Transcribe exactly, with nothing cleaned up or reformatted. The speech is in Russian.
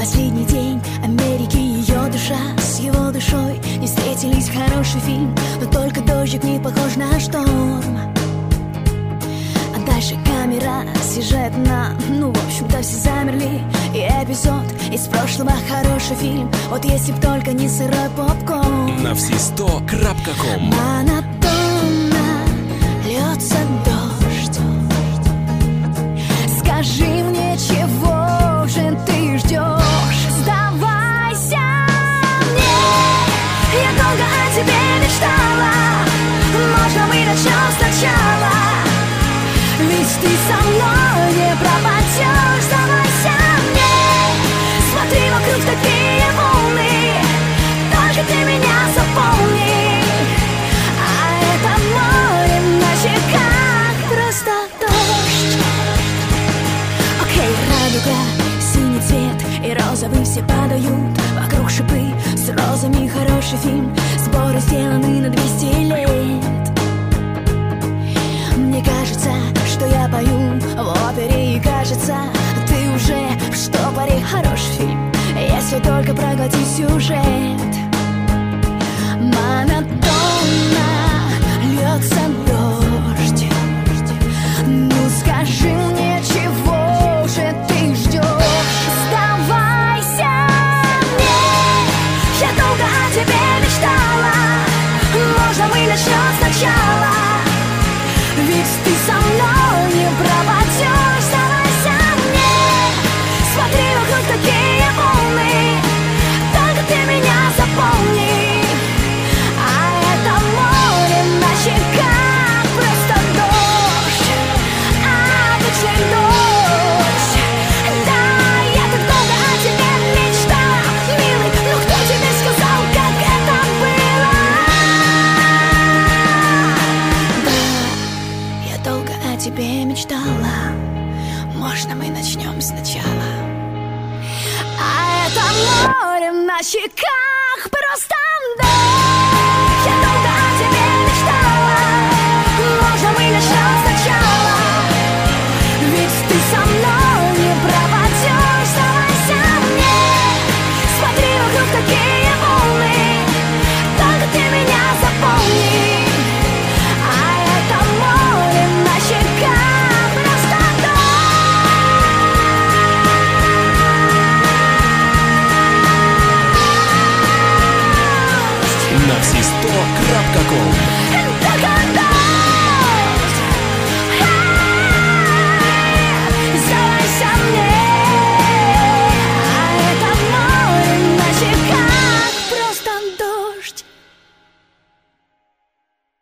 Последний день Америки, ее душа с его душой не встретились, хороший фильм, но только дождик не похож на шторм. А дальше камера съезжает на... Ну, в общем-то, все замерли. И эпизод из прошлого, хороший фильм. Вот если б только не сырой попкорн. На все сто крапка ком. Монотонно льется дождь. Скажи мне, чего же ты ждешь? Сдавайся мне. Я долго о тебе мечтала. Можно мы начнем сначала? Ведь ты со мной не пропадешь. Сдавайся мне. Смотри, вокруг такие волны. Только ты меня заполни. А это море на щеках просто дождь. Окей, радуга, синий цвет и розовый все падают. Вокруг шипы с розами, хороший фильм. Сборы сделаны на двести лет. Мне кажется, что я пою в опере. И кажется, ты уже в штопоре. Хороший фильм, если только проглотить сюжет. Монотонно льется дождь. Ну скажи мне, чего же ты ждешь? Сдавайся мне. Я долго о тебе мечтала. Можно мы начнем сначала? Ведь ты со мной не пропадешь. Сдавайся мне. Смотри, вокруг такие волны. Только ты меня запомни. А это море на щеках просто дождь. Обычный дождь. Да, я так долго о тебе мечтала, милый. Но кто тебе сказал, как это было? Да, я долго о тебе мечтала. Можно мы начнем сначала? А это море на щеках просто дождь.